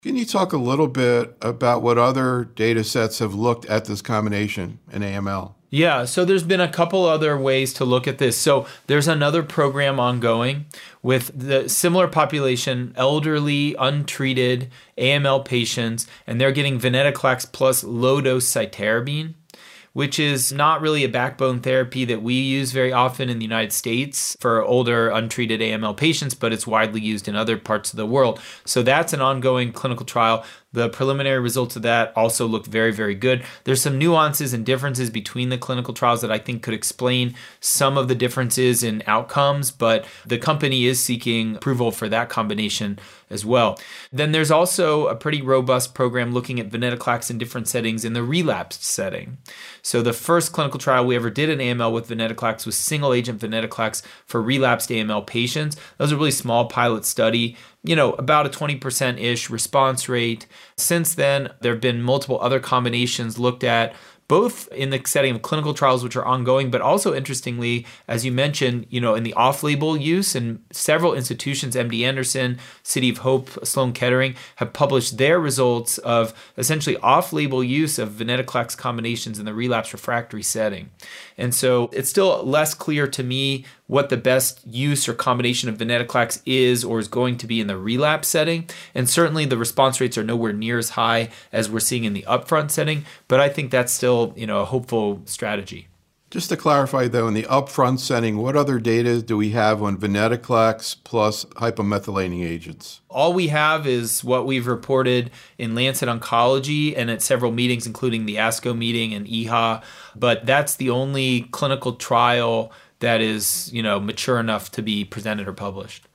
Can you talk a little bit about what other data sets have looked at this combination in AML? Yeah, so there's been a couple other ways to look at this. So there's another program ongoing with the similar population, elderly, untreated AML patients, and they're getting venetoclax plus low-dose cytarabine, which is not really a backbone therapy that we use very often in the United States for older untreated AML patients, but it's widely used in other parts of the world. So that's an ongoing clinical trial. The preliminary results of that also look very, very good. There's some nuances and differences between the clinical trials that I think could explain some of the differences in outcomes, but the company is seeking approval for that combination as well. Then there's also a pretty robust program looking at venetoclax in different settings in the relapsed setting. So the first clinical trial we ever did in AML with venetoclax was single agent venetoclax for relapsed AML patients. That was a really small pilot study, about a 20%-ish response rate. Since then, there have been multiple other combinations looked at, both in the setting of clinical trials, which are ongoing, but also interestingly, as you mentioned, in the off-label use, and several institutions, MD Anderson, City of Hope, Sloan Kettering, have published their results of essentially off-label use of venetoclax combinations in the relapse refractory setting. And so it's still less clear to me what the best use or combination of venetoclax is or is going to be in the relapse setting. And certainly the response rates are nowhere near as high as we're seeing in the upfront setting, but I think that's still, a hopeful strategy. Just to clarify, though, in the upfront setting, what other data do we have on venetoclax plus hypomethylating agents? All we have is what we've reported in Lancet Oncology and at several meetings, including the ASCO meeting and EHA, but that's the only clinical trial that is, mature enough to be presented or published.